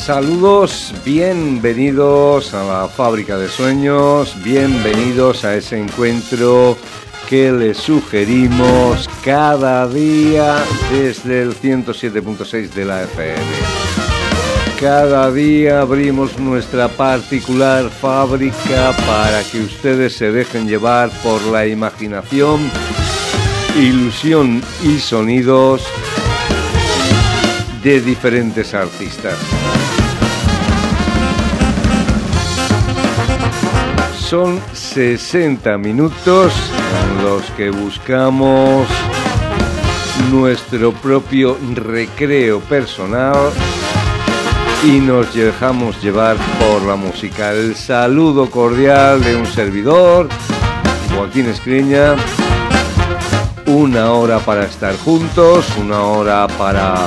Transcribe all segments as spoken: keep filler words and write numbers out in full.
Saludos, bienvenidos a la Fábrica de Sueños, bienvenidos a ese encuentro que les sugerimos cada día desde el ciento siete punto seis de la F M. Cada día abrimos nuestra particular fábrica para que ustedes se dejen llevar por la imaginación, ilusión y sonidos de diferentes artistas. Son sesenta minutos en los que buscamos nuestro propio recreo personal y nos dejamos llevar por la música. El saludo cordial de un servidor, Joaquín Escriña. Una hora para estar juntos, una hora para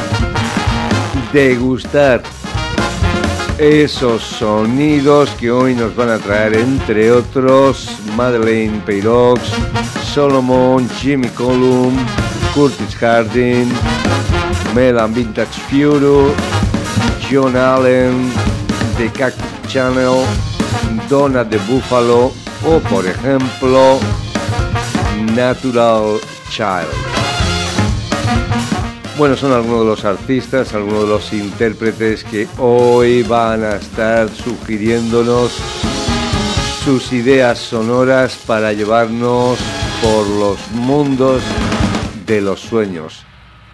degustar esos sonidos que hoy nos van a traer, entre otros, Madeleine Peyroux, Solomon, Jimmy Cullum, Curtis Harding, Mel and Vintage Fury, John Allen, The Cactus Channel, Donna de Buffalo o, por ejemplo, Natural Child. Bueno, son algunos de los artistas, algunos de los intérpretes que hoy van a estar sugiriéndonos sus ideas sonoras para llevarnos por los mundos de los sueños.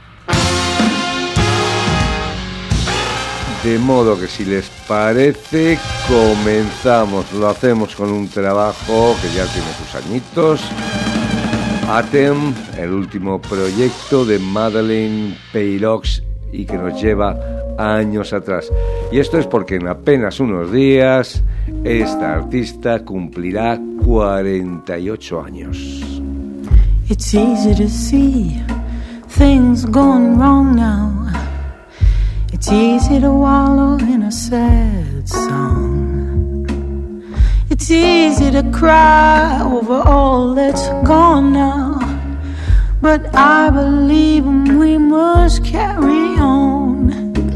De modo que, si les parece, comenzamos. Lo hacemos con un trabajo que ya tiene sus añitos. Atem, el último proyecto de Madeleine Peyroux y que nos lleva años atrás. Y esto es porque en apenas unos días esta artista cumplirá cuarenta y ocho años. It's easy to see things going wrong now. It's easy to wallow in a sad song. It's easy to cry over all that's gone now, but I believe we must carry on.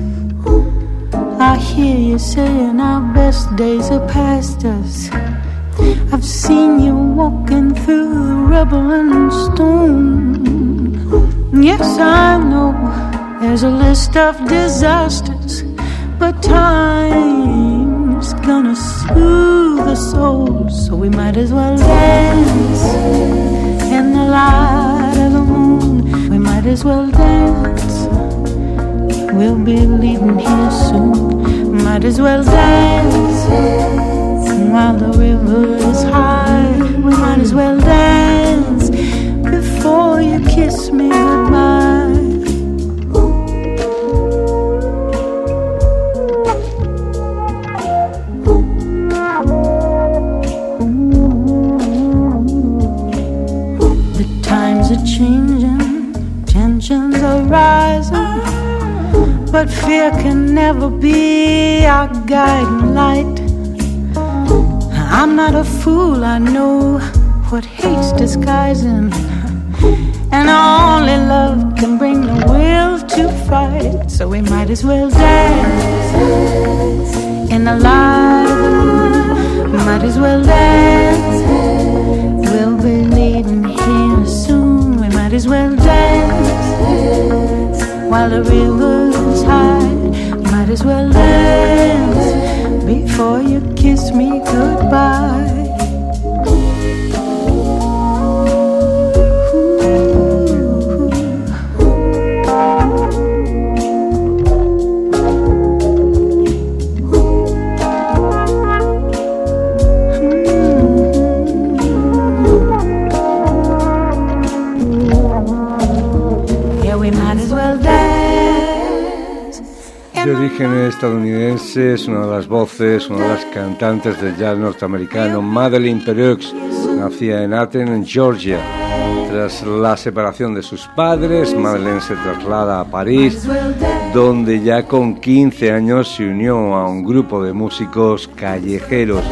I hear you saying our best days are past us. I've seen you walking through the rubble and stone. Yes, I know there's a list of disasters, but time's gonna soothe the soul, so we might as well dance in the light of the moon. We might as well dance. We'll be leaving here soon. Might as well dance while the river is high. We might as well dance before you kiss me goodbye. Changing, tensions are rising, but fear can never be our guiding light. I'm not a fool, I know what hate's disguising, and only love can bring the will to fight. So we might as well dance in the light of the moon. Might as well dance. We'll be leaving here soon. Might as well dance while the river's high. Might as well dance before you kiss me goodbye. De origen estadounidense, es una de las voces, una de las cantantes del jazz norteamericano. Madeleine Peyroux nacía en Athens, en Georgia. Tras la separación de sus padres, Madeleine se traslada a París, donde ya con quince años se unió a un grupo de músicos callejeros.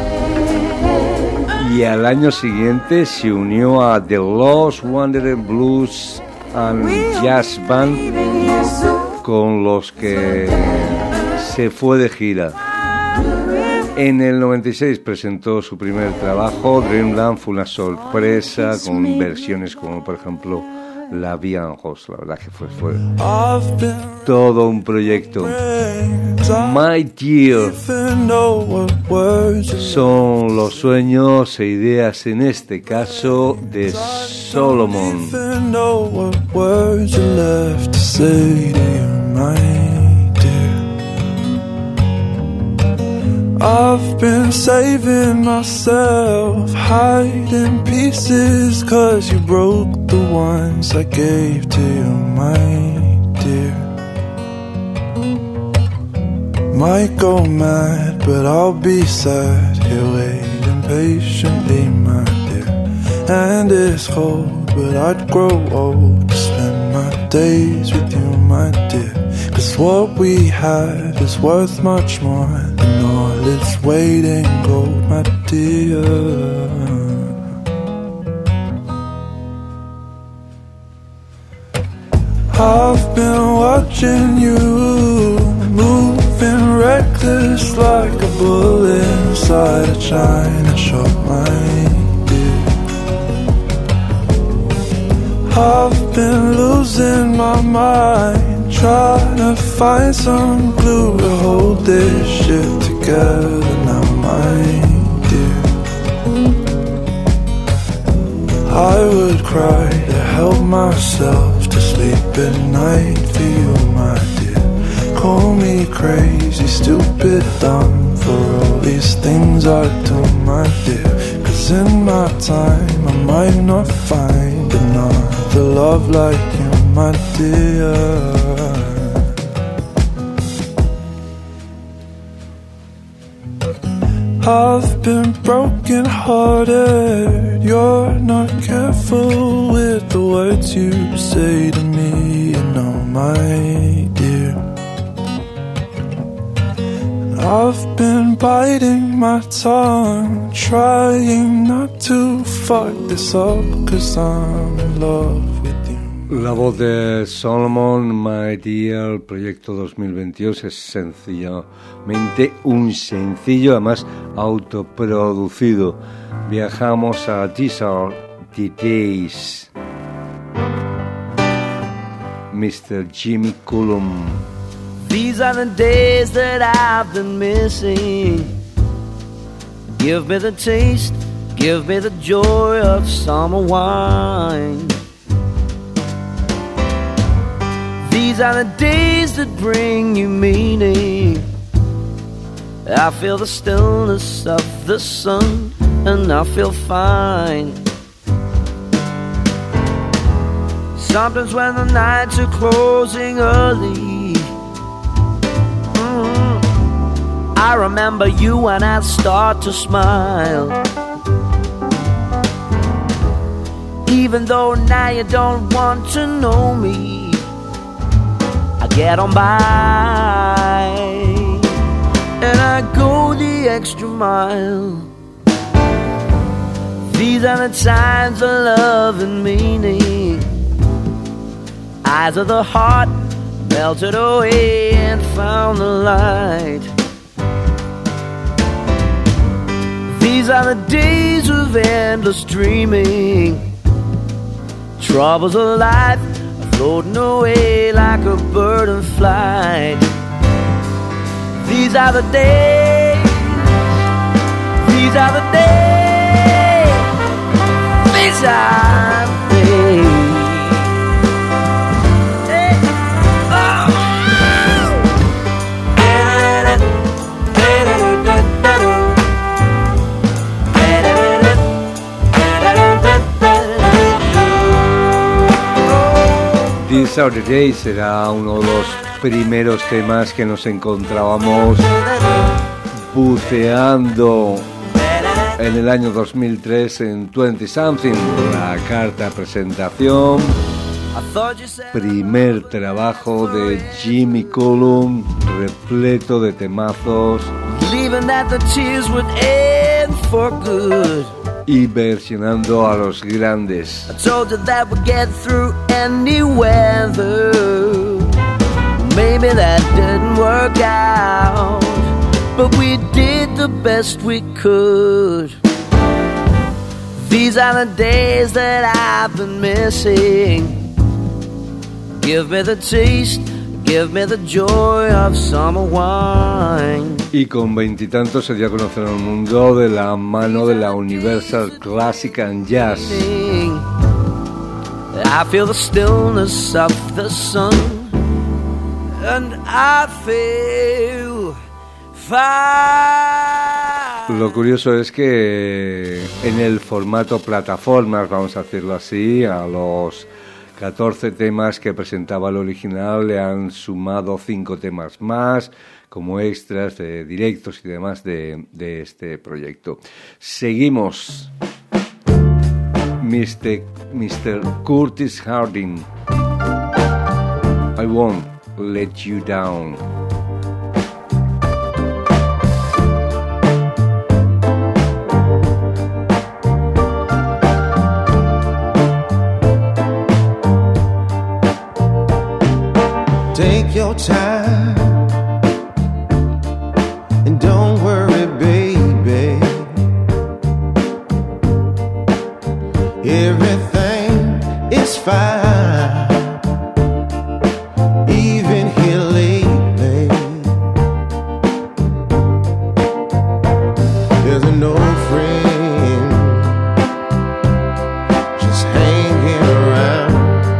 Y al año siguiente se unió a The Lost Wanderer Blues and Jazz Band, con los que se fue de gira. En el noventa y seis presentó su primer trabajo, Dreamland, fue una sorpresa con versiones como por ejemplo La Vie en Rose, la verdad que fue, fue todo un proyecto. My Dear son los sueños e ideas, en este caso, de Solomon. I've been saving myself, hiding pieces, 'cause you broke the ones I gave to you, my dear. Might go mad, but I'll be sad here waiting patiently, my dear. And it's cold, but I'd grow old to spend my days with you, my dear. 'Cause what we had is worth much more than all its weight in gold, my dear. I've been watching you, moving reckless like a bull inside a china shop, my dear. I've been losing my mind, trying to find some glue to hold this shit together now, my dear. I would cry to help myself to sleep at night for you, my dear. Call me crazy, stupid, dumb for all these things I do, my dear. 'Cause in my time I might not find another love like you, my dear. I've been broken hearted, you're not careful with the words you say to me, you know, my dear. I've been biting my tongue, trying not to fuck this up, 'cause I'm in love with you. La voz de Solomon, My Dear, el proyecto dos mil veintidós es sencillamente un sencillo, además autoproducido. Viajamos a These Are the Days. mister Jimmy Cullum. These are the days that I've been missing. Give me the taste, give me the joy of summer wine. These are the days that bring you meaning. I feel the stillness of the sun and I feel fine. Sometimes when the nights are closing early, mm, I remember you and I start to smile. Even though now you don't want to know me, I get on by and I go the extra mile. These are the times of love and meaning. Eyes of the heart melted away and found the light. These are the days of endless dreaming. Troubles of life are floating away like a bird in flight. These are the days, these are the days, these are the days. These Are the Days será uno de los primeros temas que nos encontrábamos buceando en el año dos mil tres en veinte Something, la carta presentación, primer trabajo de Jimmy Cullum, repleto de temazos y versionando a los grandes. I told you that we'd get through any weather. maybe that didn't work out, but we did the best we could. These are the days that I've been missing. Give me the taste, give me the joy of summer wine. Y con veintitantos se dio a conocer al mundo de la mano de la Universal Classic and Jazz. I feel the stillness of the sun, and I feel fine. Lo curioso es que en el formato plataformas, vamos a decirlo así, a los catorce temas que presentaba el original le han sumado cinco temas más como extras de directos y demás de, de este proyecto. Seguimos. mister mister Curtis Harding, I Won't Let You Down. Take your time and don't worry, baby. Everything is fine, even here lately. There's no friend just hanging around.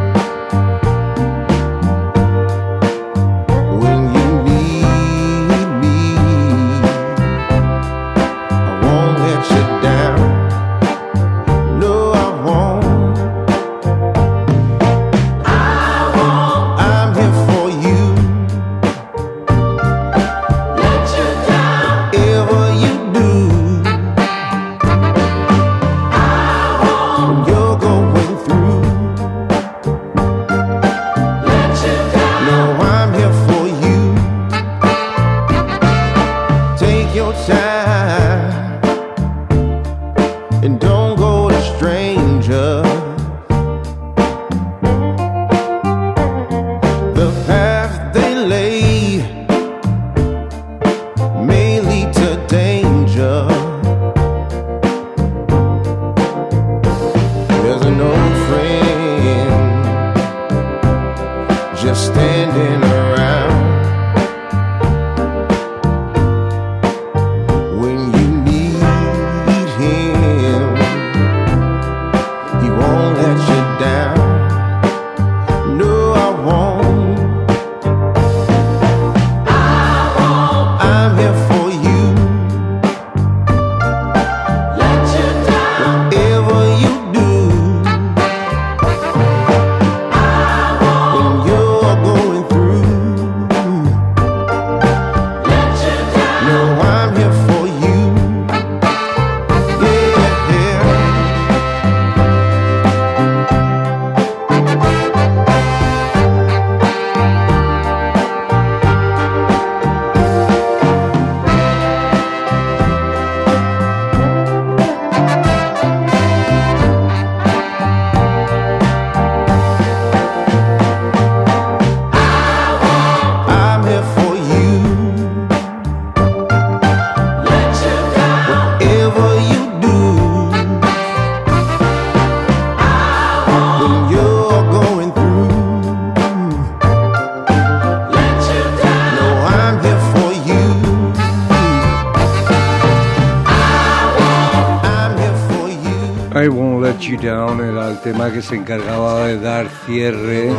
I Won't Let You Down era el tema que se encargaba de dar cierre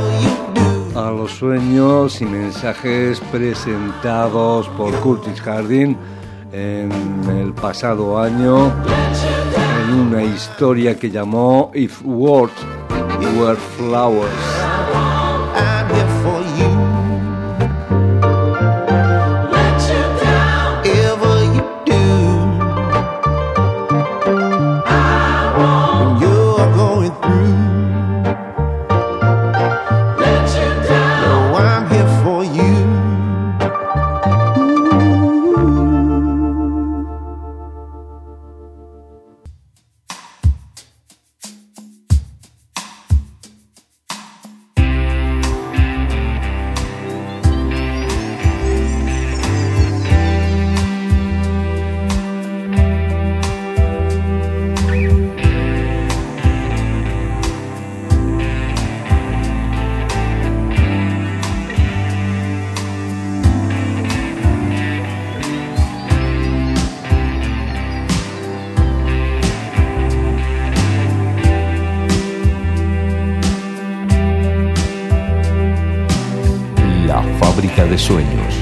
a los sueños y mensajes presentados por Curtis Harding en el pasado año en una historia que llamó If Words Were Flowers. sueños.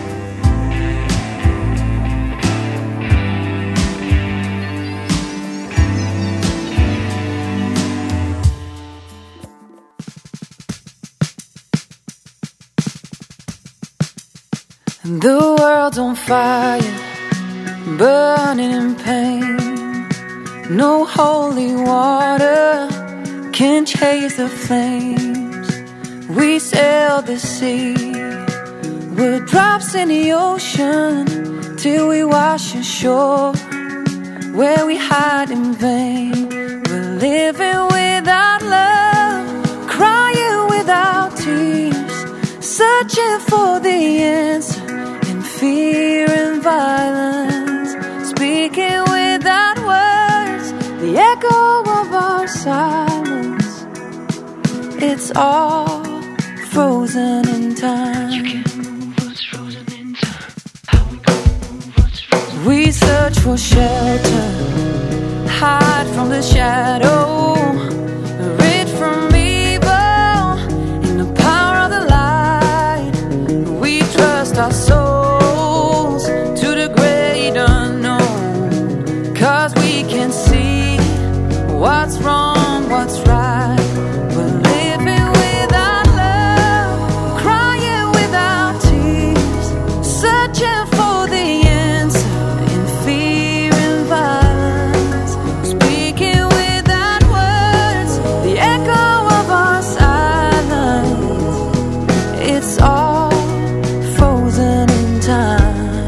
The world's on fire, burning in pain. No holy water can chase the flames. We sail the sea, we're drops in the ocean, till we wash ashore, where we hide in vain. We're living without love, crying without tears, searching for the answer in fear and violence, speaking without words, the echo of our silence. It's all frozen in time. You can't move what's frozen in time. How we gonna move what's frozen? We search for shelter, hide from the shadow, rid from evil in the power of the light. We trust our souls to the great unknown, 'cause we can see what's wrong, what's right. We're living without love, crying without tears, searching for the answer in fear and violence, speaking without words, the echo of our silence. It's all frozen in time.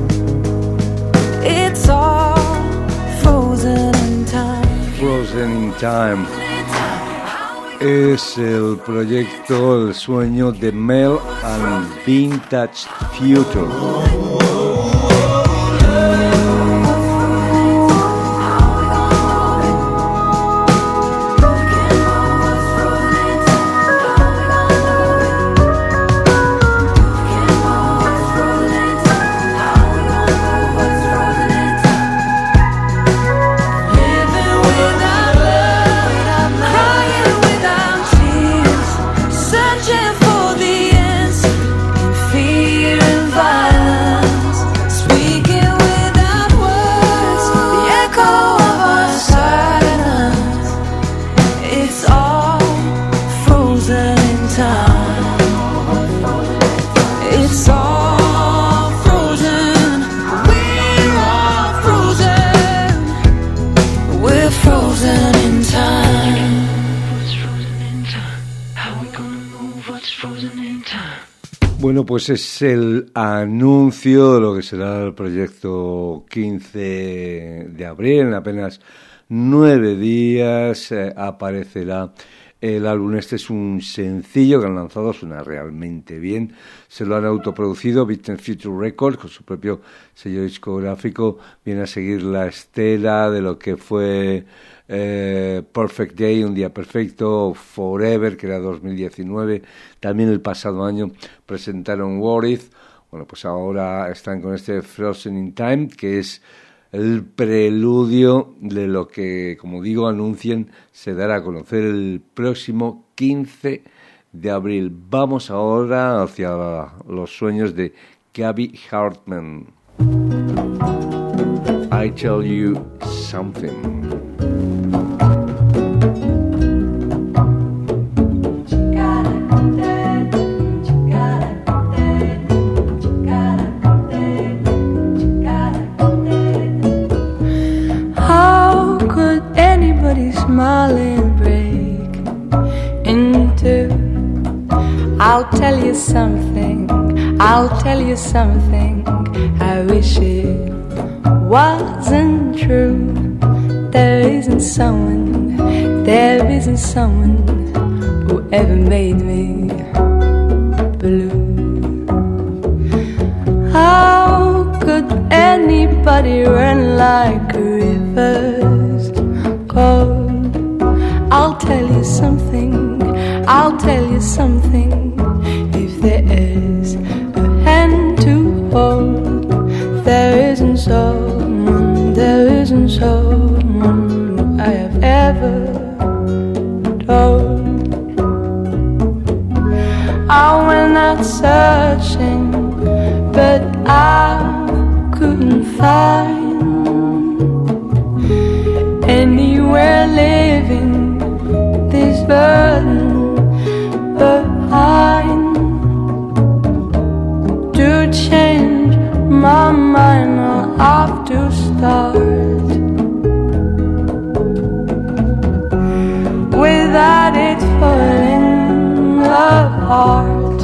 It's all frozen in time. Frozen in Time es el proyecto, el sueño de Mel and Vintage Future. Searching for the answer in fear and Bueno, pues es el anuncio de lo que será el proyecto quince de abril. En apenas nueve días eh, aparecerá el álbum. Este es un sencillo que han lanzado, suena realmente bien. Se lo han autoproducido Vintage Future Records con su propio sello discográfico. Viene a seguir la estela de lo que fue eh, Perfect Day, Un Día Perfecto, Forever, que era dos mil diecinueve. También el pasado año presentaron What If. Bueno, pues ahora están con este Frozen in Time, que es el preludio de lo que, como digo, anuncian se dará a conocer el próximo quince de abril. Vamos ahora hacia los sueños de Gabby Hartman. I Tell You Something. Smiling break into I'll tell you something, I'll tell you something, I wish it wasn't true. There isn't someone, there isn't someone who ever made me blue. How could anybody run like a river's cold? I'll tell you something, I'll tell you something. If there is a hand to hold, there isn't someone, there isn't someone who I have ever told. I went out searching but I couldn't find anywhere leaving this burden behind. To change my mind, I'll have to start without it falling apart.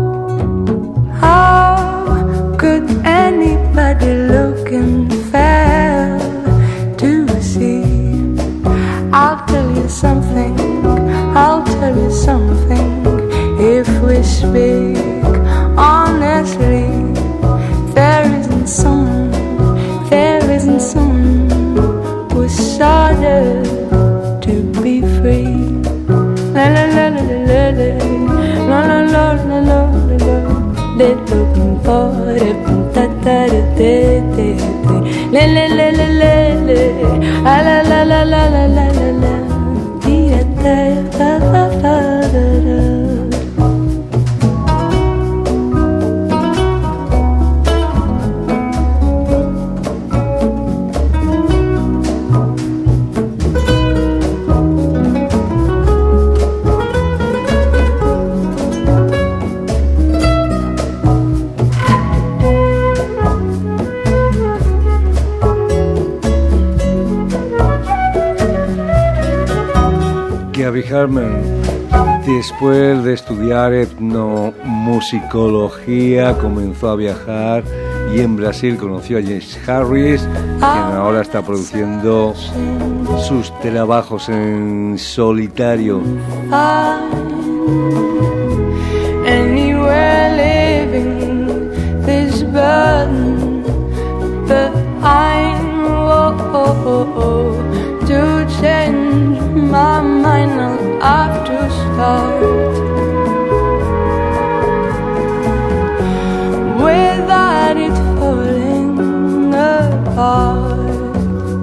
How could anybody look and fail to see? I'll tell you something, I'll tell you something. If we speak honestly, there isn't someone, there isn't someone who's harder to be free. La la la la la la la la la la la. They're looking for it, ta ta ta ta ta. La la la la la la, la la la la la la la la. Dee da da da da da da. Gabby Hartman, después de estudiar etnomusicología, comenzó a viajar y en Brasil conoció a James Harris, quien ahora está produciendo sus trabajos en solitario. To change my mind, I'll have to start without it falling apart.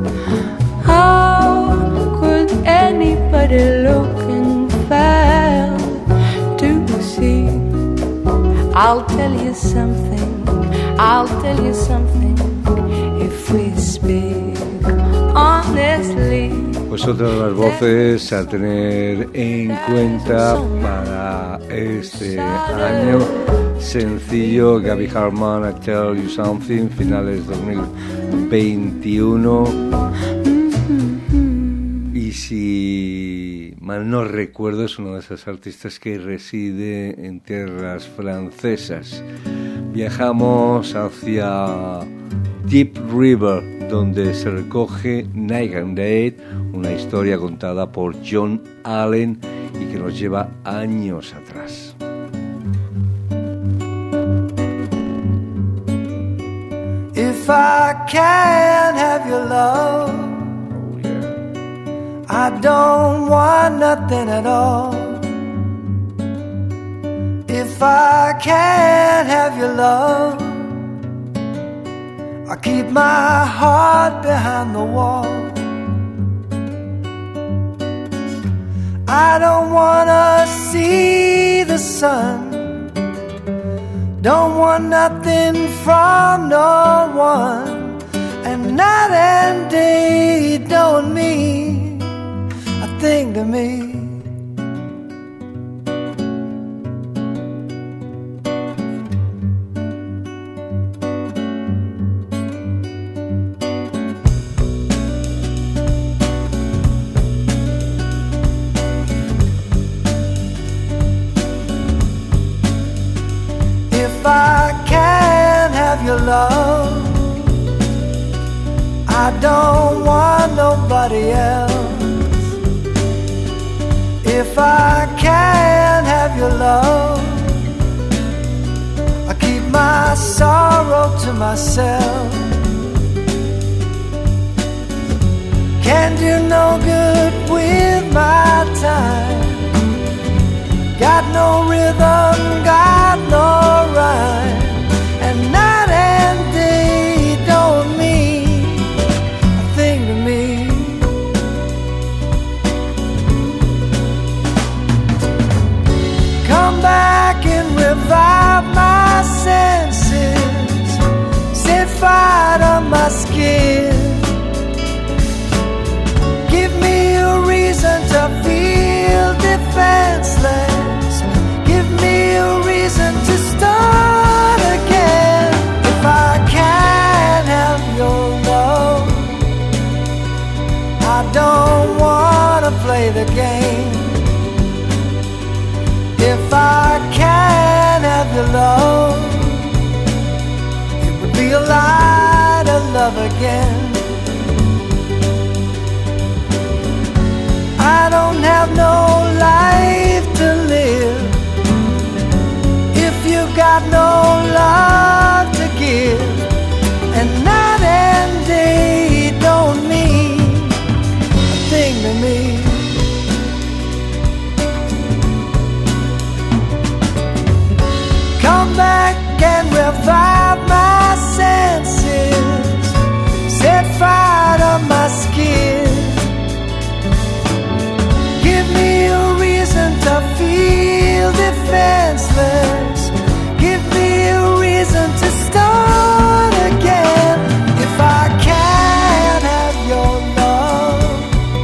How could anybody look and fail to see? I'll tell you something, I'll tell you something. If we speak honestly. Pues otra de las voces a tener en cuenta para este año, sencillo Gabby Hartman, I Tell You Something, finales dos mil veintiuno. Y si mal no recuerdo, es una de esas artistas que reside en tierras francesas. Viajamos hacia Deep River, donde se recoge Night and Day, una historia contada por John Allen y que nos lleva años atrás. If I can't have your love, Oh yeah. I don't want nothing at all. If I can't have your love, I keep my heart behind the wall. I don't wanna see the sun, don't want nothing from no one, and night and day don't mean a thing to me. If I can't have your love, I don't want nobody else. If I can't have your love, I keep my sorrow to myself. Can't do no good with my time. Got no rhythm, got no rhyme, and night and day don't mean a thing to me. Come back and revive my senses. my skin. Give me a reason to feel defenseless. Give me a reason to start again. If I can't have your love, I don't wanna play the game. If I can't have your love, it would be a lie to love again. I don't have no life to live if you got no love to give. And night and day don't mean a thing to me. Come back and revive my senses, set fire to my skin. Give me a reason to feel defenseless. Give me a reason to start again. If I can't have your love,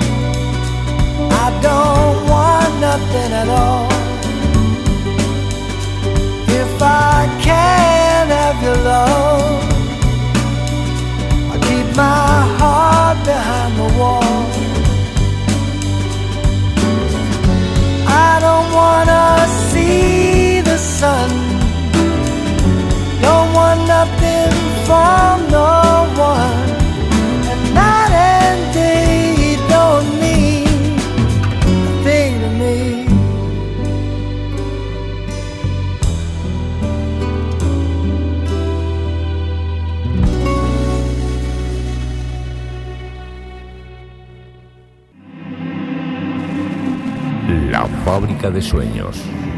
I don't want nothing at all. If I can't have your love, I keep my heart behind the wall. I don't wanna see the sun, don't want nothing from no one. And night and day don't mean a thing to me. La fábrica de sueños.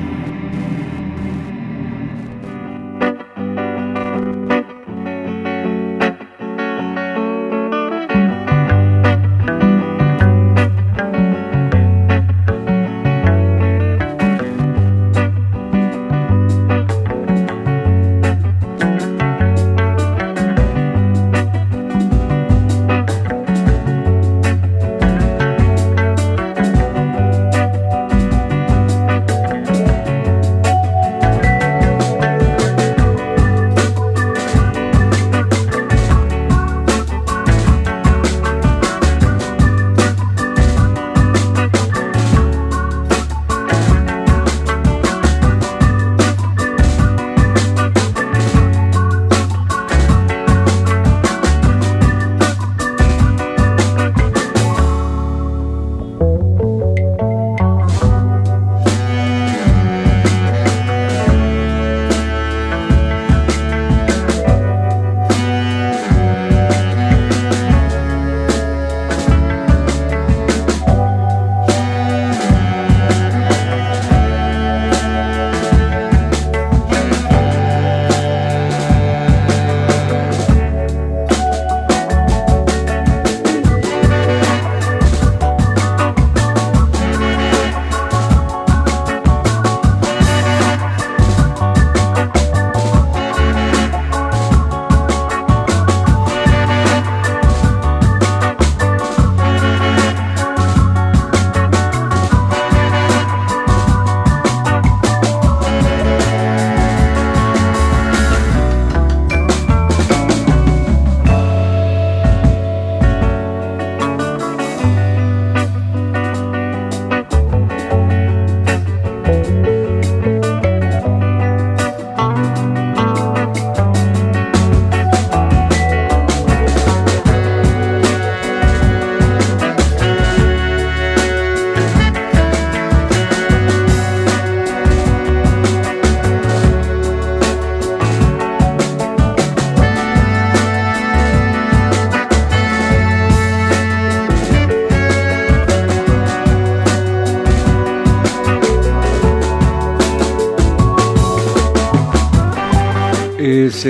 Es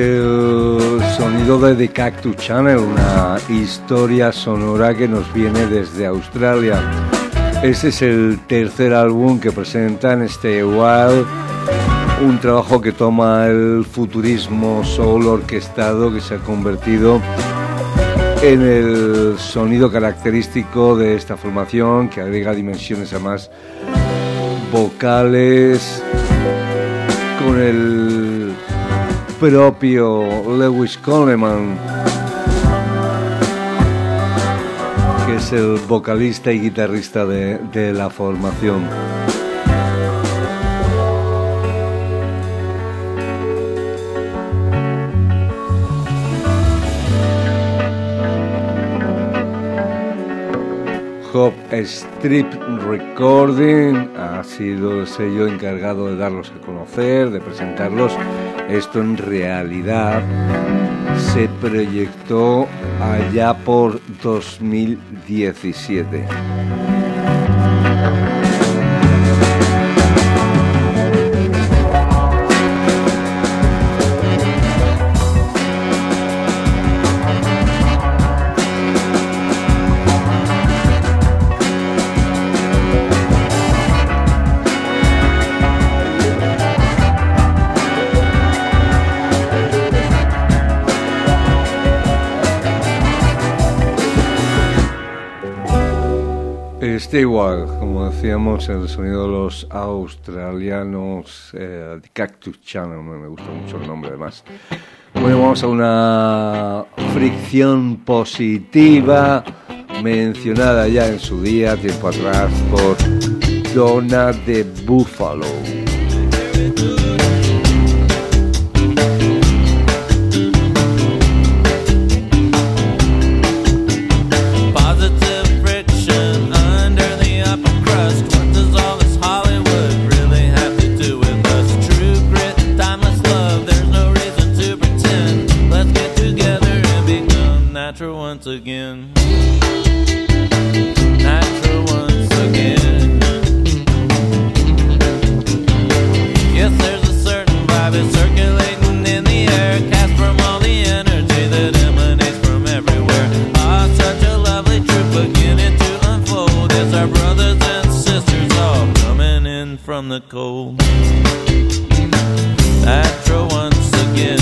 el sonido de The Cactus Channel, una historia sonora que nos viene desde Australia. Este es el tercer álbum que presentan, Stay a While, un trabajo que toma el futurismo soul orquestado que se ha convertido en el sonido característico de esta formación, que agrega dimensiones además vocales, con el propio Lewis Coleman, que es el vocalista y guitarrista de, de la formación. Hop Strip Recording ha sido el sello encargado de darlos a conocer, de presentarlos. Esto en realidad se proyectó allá por dos mil diecisiete. Está igual, como decíamos, el sonido de los australianos, eh, The Cactus Channel, me gusta mucho el nombre además. Bueno, vamos a una fricción positiva, mencionada ya en su día, tiempo atrás, por Donna de Buffalo. Once again, natural once again. Yes, there's a certain vibe is circulating in the air, cast from all the energy that emanates from everywhere. Ah, such a lovely truth beginning to unfold. Yes, our brothers and sisters all coming in from the cold. Natural once again.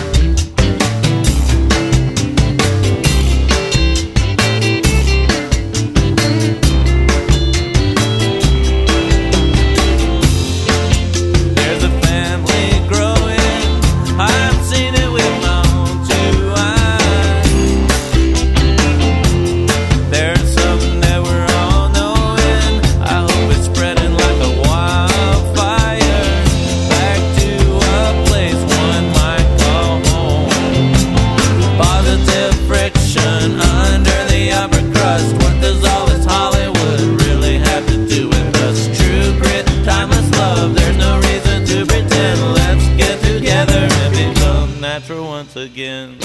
Again,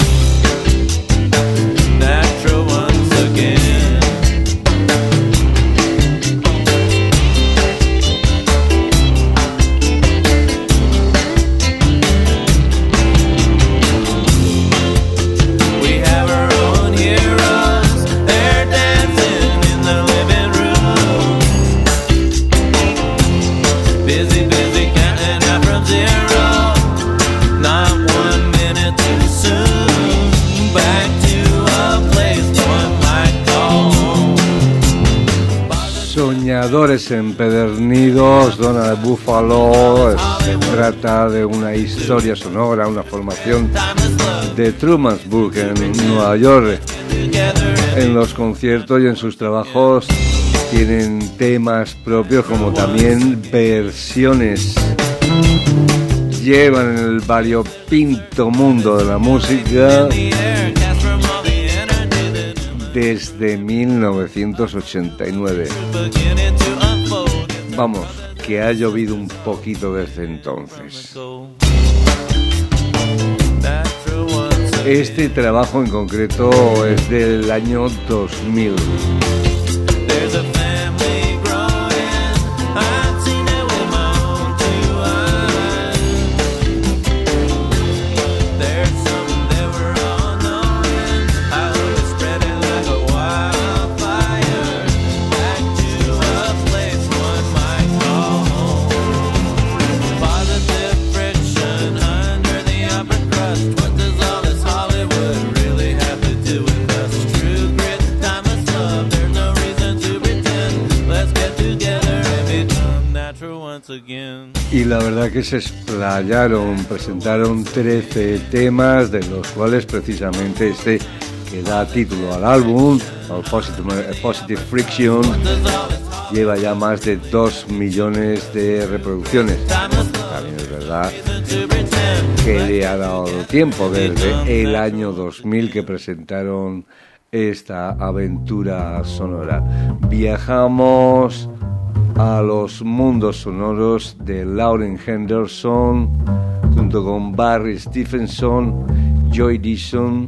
natural once again. We have our own heroes, they're dancing in the living room. Busy, busy counting up from zero, not one minute too soon. Back to a place one might call home. Soñadores empedernidos, Donna de Buffalo. Se trata de una historia sonora, una formación de Trumansburg en Nueva York. En los conciertos y en sus trabajos tienen temas propios como también versiones. Llevan en el variopinto mundo de la música desde mil novecientos ochenta y nueve. Vamos, que ha llovido un poquito desde entonces. Este trabajo en concreto es del año dos mil. What does all this Hollywood really have to do with us? Y la verdad que se explayaron, presentaron trece temas, de los cuales precisamente este que da título al álbum, el Positive, Positive Friction, lleva ya más de dos millones de reproducciones. También es verdad que le ha dado tiempo desde el año dos mil que presentaron esta aventura sonora. Viajamos a los mundos sonoros de Lauren Henderson junto con Barry Stephenson, Joy Dixon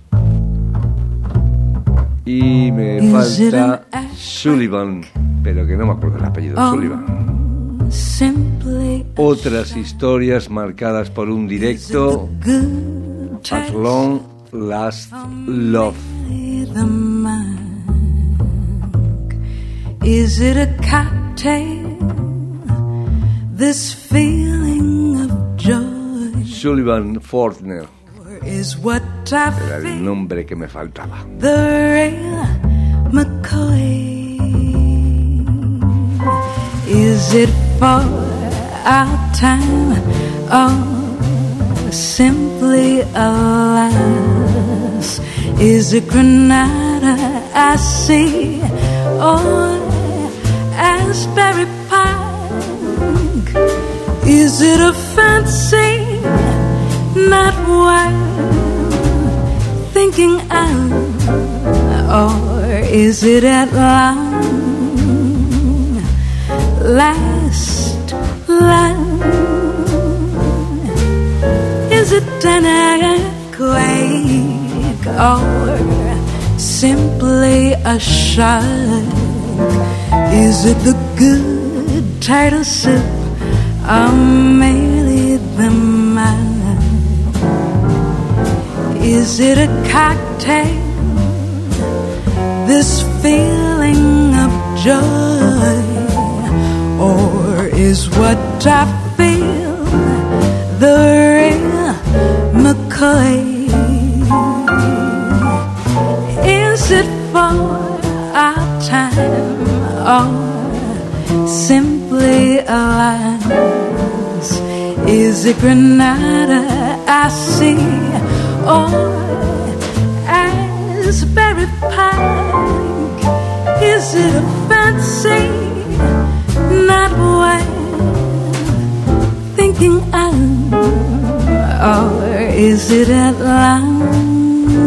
y me falta Sullivan, pero que no me acuerdo el apellido. oh, Sullivan. Otras historias marcadas por un directo, At Long Last Love. Is it a cocktail? This feeling of joy. Sullivan Fortner is what I era el nombre que me faltaba. The real McCoy. Is it for our time or simply a last? Is it Granada I see or Asbury Park? Is it a fancy, not wild, thinking out, or is it at long last love? Is it an earthquake or simply a shock? Is it the good turtle soup or merely the mud? Is it a cocktail, this feeling of joy, or is what I feel the real McCoy? Is it for our time or simply a last? Is it Granada I see or Asbury Park? Is it a fancy, not wild, thinking out, or is it at long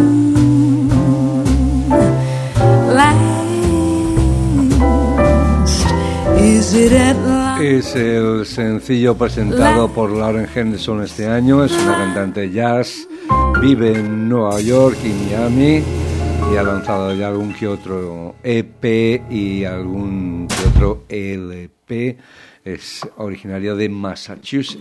Es el sencillo presentado por Lauren Henderson este año. Es una cantante de jazz, vive en Nueva York y Miami y ha lanzado ya algún que otro E P y algún que otro L P. Es originario de Massachusetts.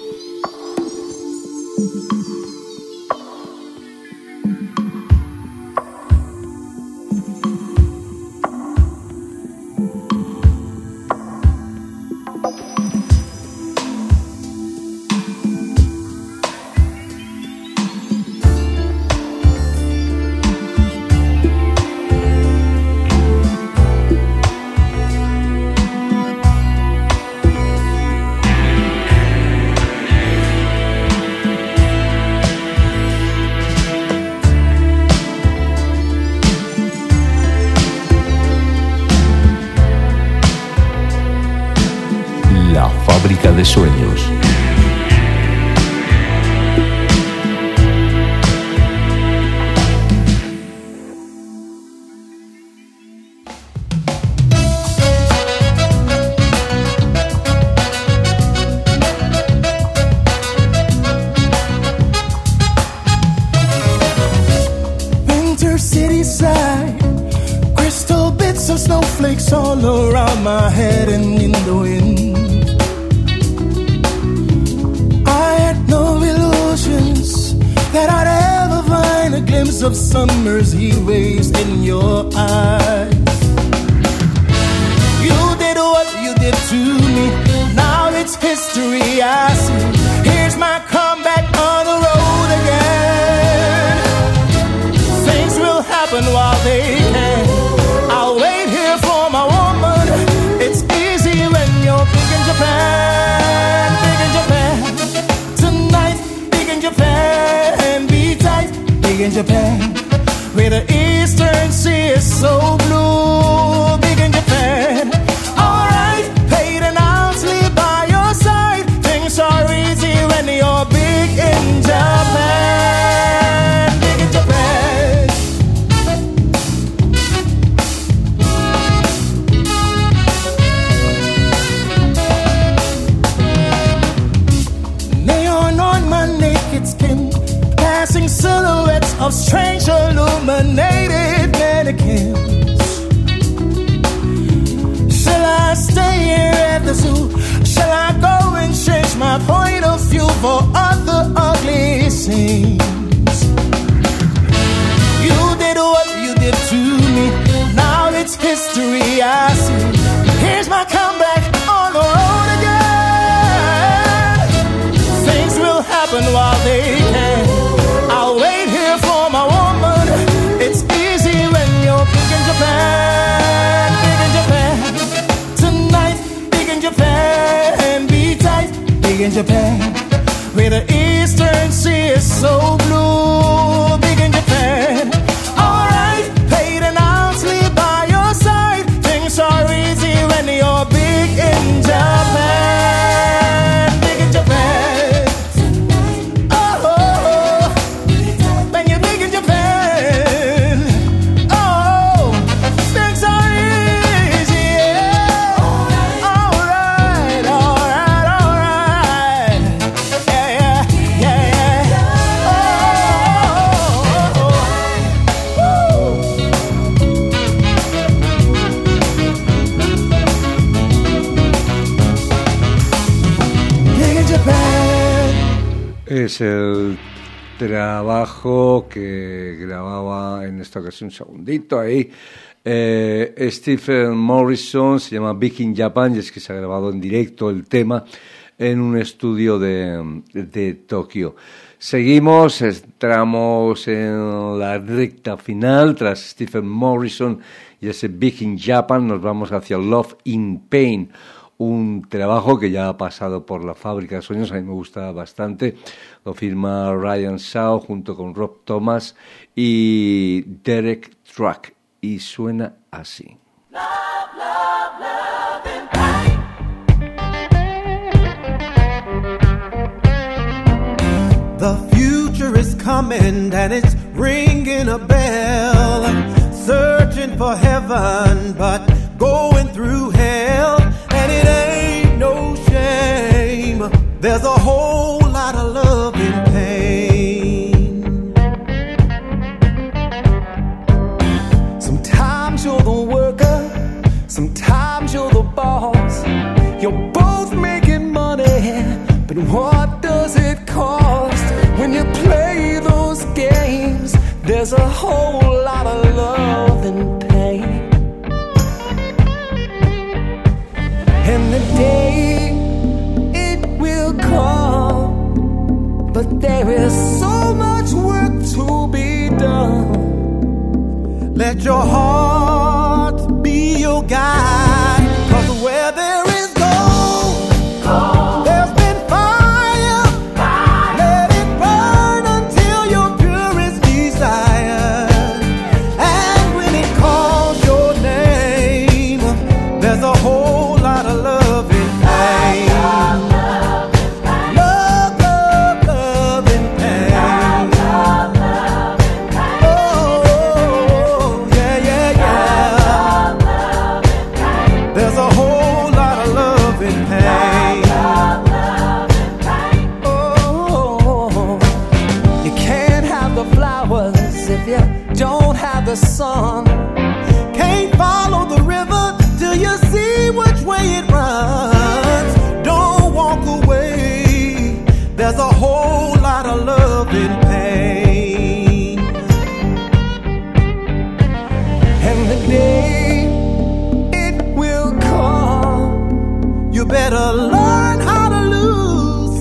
De sueños. Winter city side, crystal bits of snowflakes all around my head and in the wind. That I'd ever find a glimpse of summer's heat waves in your eyes. You did what you did to me, now it's history I see. Here's my comeback on the road again. Things will happen while they can. I'll wait here for my woman. It's easy when you're thinking Japan. in Japan, where the Eastern Sea is so blue. Big in Japan. Alright, paid an hourly by your side. Things are easy when you're big in Japan. Big in Japan. Neon on my naked skin, passing silhouettes of strange illuminated mannequins. Shall I stay here at the zoo? Shall I go and change my point of view for other ugly scenes? You did what you did to me, now it's history I see. Here's my comeback on the road again. Things will happen while they can. I'll wait here for my woman. It's easy when you're big in Japan. Big in Japan. Tonight, big in Japan. Be tight, big in Japan. Where the Eastern Sea is so blue. Big in Japan. Alright, paid an hourly by your side. Things are easy when you're big in Japan. Big in Japan. Es el trabajo que grababa en esta ocasión, un segundito ahí, eh, Stephen Morrison, se llama Big in Japan, y es que se ha grabado en directo el tema en un estudio de, de Tokio. Seguimos, entramos en la recta final, tras Stephen Morrison y ese Big in Japan, nos vamos hacia Love in Pain, un trabajo que ya ha pasado por la Fábrica de Sueños, a mí me gusta bastante, lo firma Ryan Shaw junto con Rob Thomas y Derek Truck, y suena así. Love, love, love and pain. The future is coming and it's ringing a bell. Searching for heaven but going through hell. And it ain't no shame. There's a whole lot of love and pain. Sometimes you're the worker, sometimes you're the boss. You're both making money, but what does it cost? When you play those games, there's a whole lot of love and pain. And the day it will come, but there is so much work to be done. Let your heart be your guide, 'cause where there is gold, gold. There's been fire, fire. Let it burn until your purest desire. And when it calls your name, there's a whole lot of love and pain. Love, love, love, love, love and pain. Love, love, love and pain. Oh, yeah, yeah, yeah. Love, love and pain. There's a whole lot of love and pain. Love, love and pain. Oh, you can't have the flowers if you don't have the sun. Can't follow the river till you see which way it runs. Don't walk away. There's a whole lot of love and pain. And the day it will come, you better learn how to lose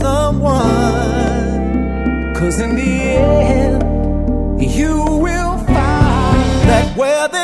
someone. 'Cause in the end, you will find that where there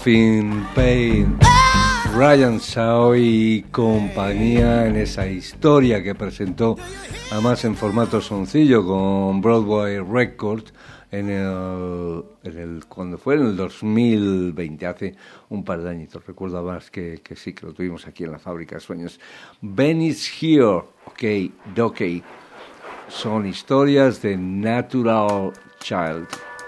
Morphine Pain, Ryan Shaw y compañía en esa historia que presentó además en formato sencillo con Broadway Records en el, en el cuando fue en el dos mil veinte, hace un par de añitos. Recuerdo más que, que sí, que lo tuvimos aquí en la Fábrica de Sueños. Ben is Here, ok, ok. Son historias de Natural Child.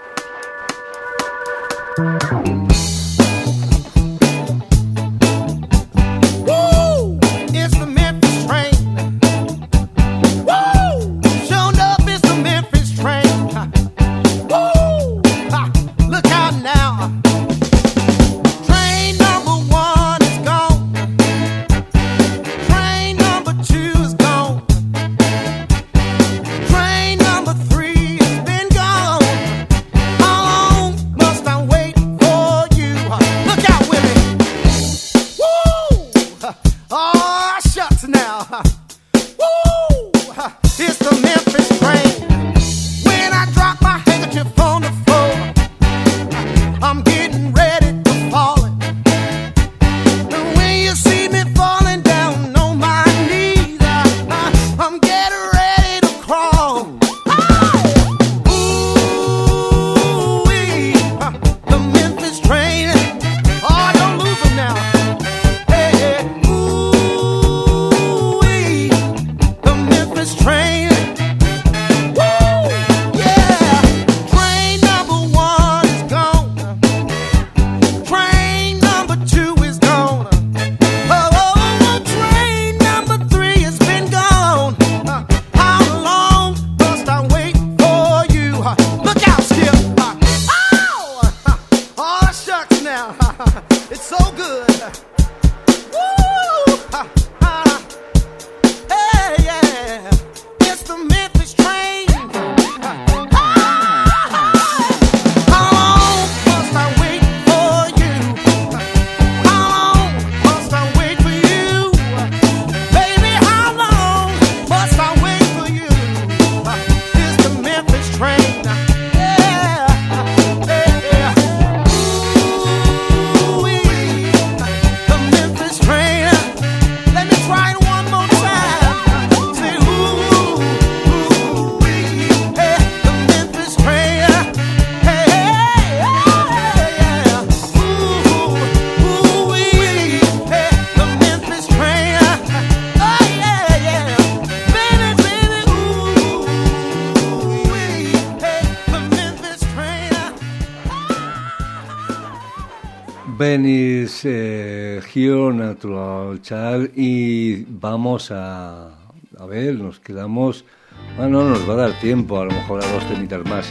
Ben is eh, Here, Natural Child, y vamos a, a ver, nos quedamos, bueno, no nos va a dar tiempo, a lo mejor a dos temitas más.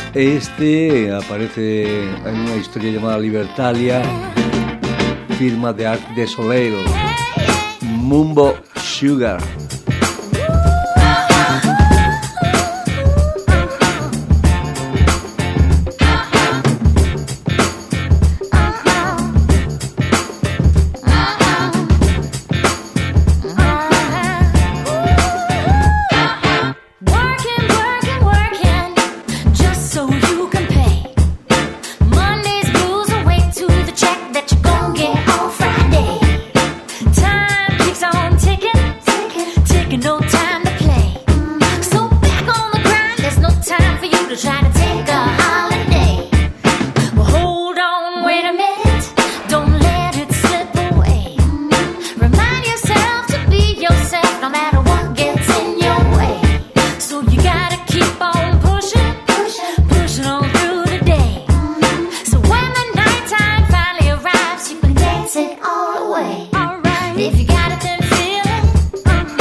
Este aparece en una historia llamada Libertalia, firma de Art de Soleil, Mumbo Sugar.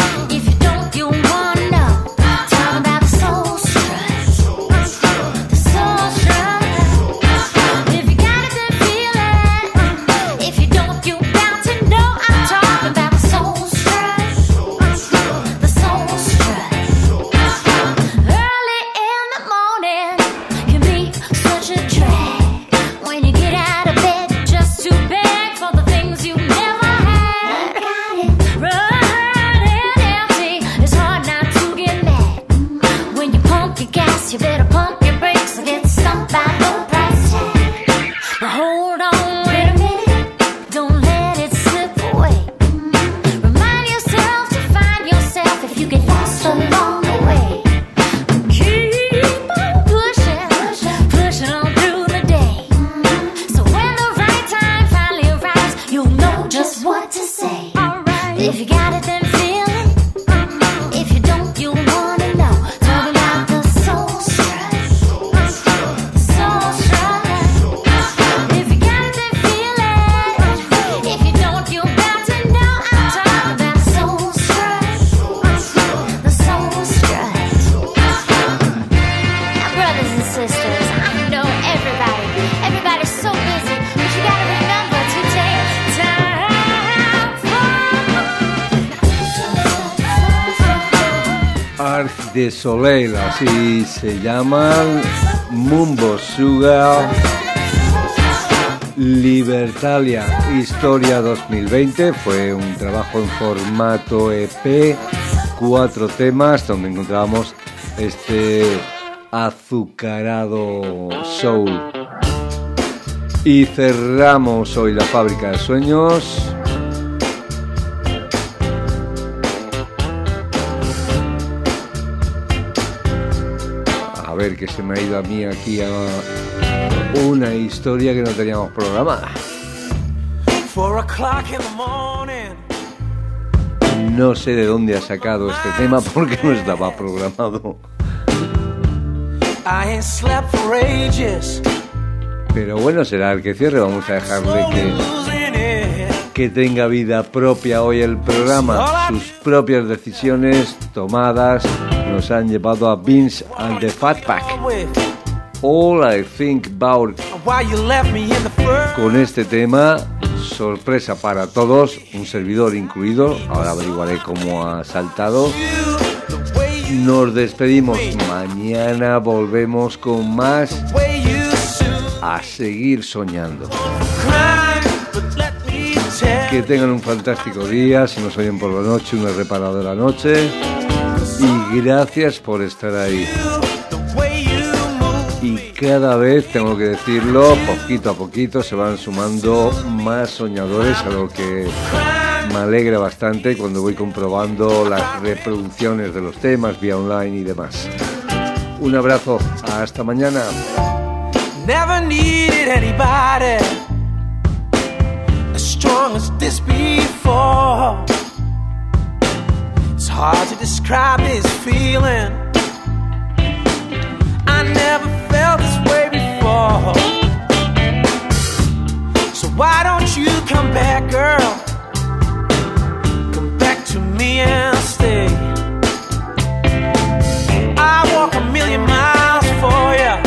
So brothers and sisters. I know everybody, everybody's so busy, but you gotta remember to take time for Arc de Soleil, así se llaman. Mumbo Sugar, Libertalia, Historia dos mil veinte. Fue un trabajo en formato E P, cuatro temas donde encontrábamos este azucarado soul. Y cerramos hoy la Fábrica de Sueños a ver, que se me ha ido a mí aquí a una historia que no teníamos programada. No sé de dónde ha sacado este tema porque no estaba programado. Pero bueno, será el que cierre. Vamos a dejarle que, que tenga vida propia hoy el programa. Sus propias decisiones tomadas nos han llevado a Vince and the Fat Pack. All I Think About. Con este tema, sorpresa para todos, un servidor incluido. Ahora averiguaré cómo ha saltado. Nos despedimos. Mañana volvemos con más. A seguir soñando. Que tengan un fantástico día. Si nos oyen por la noche, una reparadora noche. Y gracias por estar ahí. Y cada vez, tengo que decirlo, poquito a poquito se van sumando más soñadores, a lo que me alegra bastante cuando voy comprobando las reproducciones de los temas vía online y demás. Un abrazo, hasta mañana. Never needed anybody as strong as this before. It's hard to describe this feeling. I never felt this way before. So why don't you come back, girl? Come back to me and stay. I walk a million miles for you.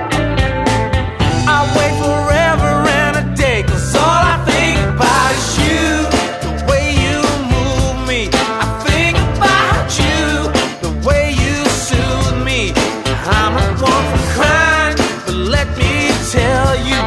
I wait forever and a day, 'cause all I think about is you. The way you move me, I think about you. The way you soothe me. I'm not one for crying, but let me tell you,